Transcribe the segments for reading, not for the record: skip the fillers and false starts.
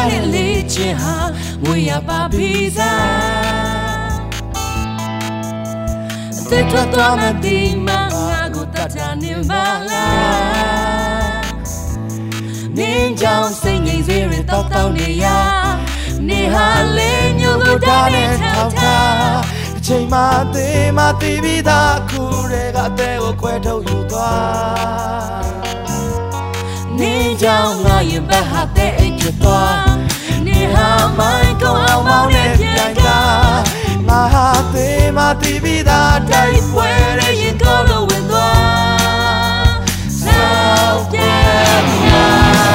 နဲ့လေချင်ဟာငွေရပါပြီးစားအသက်ထွက်သွားမှဒီမှာငါကိုတတ်တာနေပါလားနင်းကြောင့်စိတ်ငြိမ်စေရတောက်နေရနေဟာလေးမျိုးကိုတားနဲ့ထောက်ထားအချိန်မှသေးမှတည်ပြီးသားခုတွေကအသေးကိုခွဲထုတ်ယူသွားနေကြောင့်ငါရင်ဘက်ဟာတဲ့အိတ်ဖြစ်သွားနေဟာမိုင်းကောင်းအောင်မောင်းနဲ့ပြန်ကားငါဟာသေးမှတည်ပြီးသားတိုက်ပွဲရဲ့ရင်ကောလို့ဝင်သွားဆောက်ပြတ်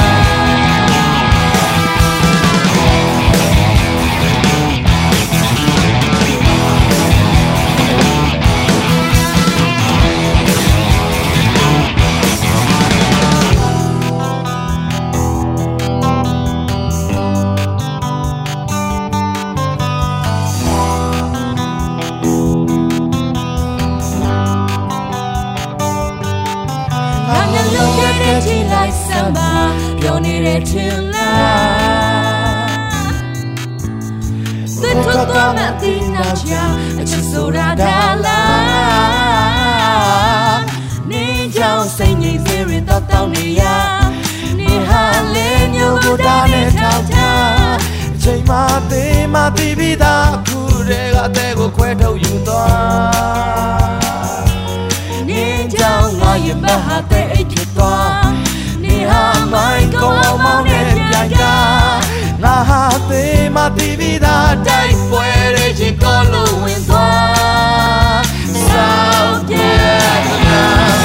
ကြည့်လိုက်စမ်းပါပြောနေတဲ့ချင်လားသစ်ထွက်သွားမှဒီနောက်ချာအချစ်ဆိုတာဒါလားနေကြောင့်စိတ်ငြိမ်စေရတောက်နေရနေဟာလေးမျိုးကိုတားနဲ့ထောက်ထားအချိန်မှသေးမှတည်ပြီးသားအခုတွေကအသေးကိုခွဲထုတ်ယူသွားနေကြောင့်ငါရင်မဟာတဲ့အိတ်ဖြစ်သွားနေဟာမိုင်းကောင်းမောင်းနဲ့ပြန်ကားငါဟာသေးမှတည်ပြီးသားတိုက်ပွဲရဲ့ချစ်ကောလို့ဝင်သွားဆောက်ပြတ်နာ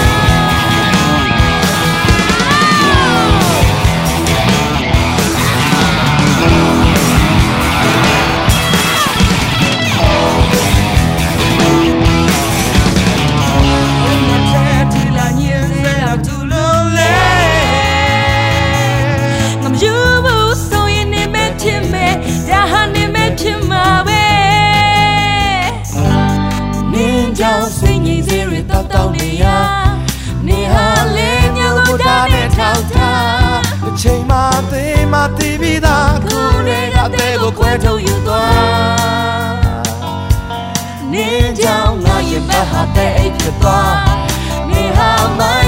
စိတ်ငြိမ်စေရတောက်နေရနေဟာလေးမျိုးကိုတားနဲ့ထောက်ထားအချိန်မှသေးမှတည်ပြီးသားခုနေကအသေးကိုခွဲထုတ်ယူသွားနေကြောင့်ငါရင်မဟာတဲ့အိတ်ဖြစ်သွားနေဟာမို